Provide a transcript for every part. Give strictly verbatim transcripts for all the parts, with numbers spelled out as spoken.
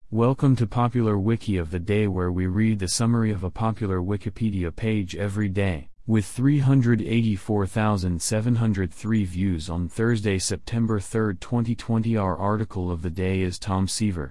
Welcome to Popular Wiki of the Day, where we read the summary of a popular Wikipedia page every day. With three hundred eighty-four thousand seven hundred three views on Thursday, September third, twenty twenty, our article of the day is Tom Seaver.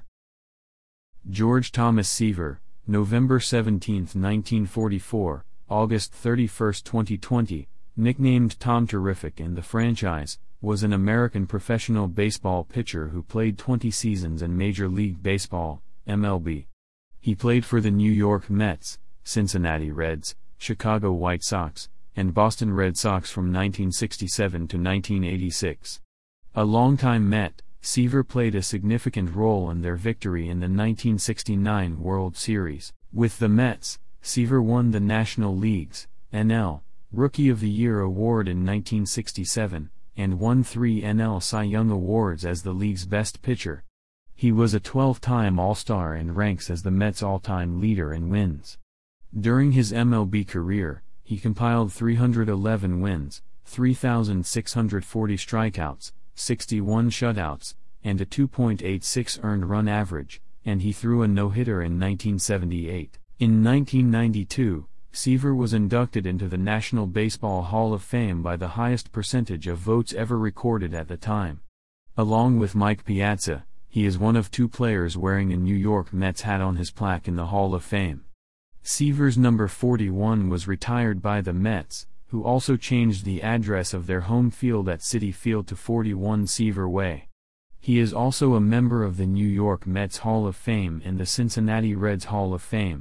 George Thomas Seaver, November seventeenth, nineteen forty-four, August thirty-first, twenty twenty, nicknamed Tom Terrific in the franchise, was an American professional baseball pitcher who played twenty seasons in Major League Baseball, M L B. He played for the New York Mets, Cincinnati Reds, Chicago White Sox, and Boston Red Sox from nineteen sixty-seven to nineteen eighty-six. A longtime Met, Seaver played a significant role in their victory in the nineteen sixty-nine World Series. With the Mets, Seaver won the National League's N L Rookie of the Year award in nineteen sixty-seven, and won three N L Cy Young Awards as the league's best pitcher. He was a twelve-time All-Star and ranks as the Mets' all-time leader in wins. During his M L B career, he compiled three hundred eleven wins, three thousand six hundred forty strikeouts, sixty-one shutouts, and a two point eight six earned run average, and he threw a no-hitter in nineteen seventy-eight. In nineteen ninety-two, Seaver was inducted into the National Baseball Hall of Fame by the highest percentage of votes ever recorded at the time. Along with Mike Piazza, he is one of two players wearing a New York Mets hat on his plaque in the Hall of Fame. Seaver's number forty-one was retired by the Mets, who also changed the address of their home field at Citi Field to forty-one Seaver Way. He is also a member of the New York Mets Hall of Fame and the Cincinnati Reds Hall of Fame.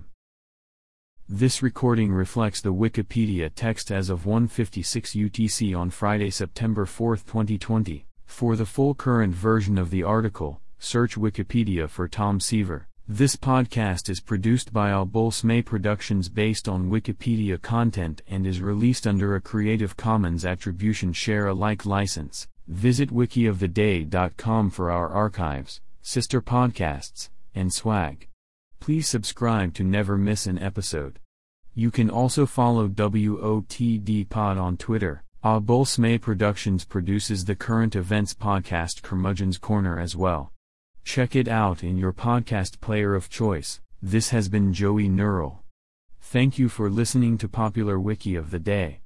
This recording reflects the Wikipedia text as of one fifty-six U T C on Friday, September fourth, twenty twenty. For the full current version of the article, search Wikipedia for Tom Seaver. This podcast is produced by Al Bolsme Productions based on Wikipedia content and is released under a Creative Commons Attribution Share Alike license. Visit wiki of the day dot com for our archives, sister podcasts, and swag. Please subscribe to never miss an episode. You can also follow W O T D Pod on Twitter. Al Bolsme Productions produces the current events podcast Curmudgeon's Corner as well. Check it out in your podcast player of choice. This has been Joey Neural. Thank you for listening to Popular Wiki of the Day.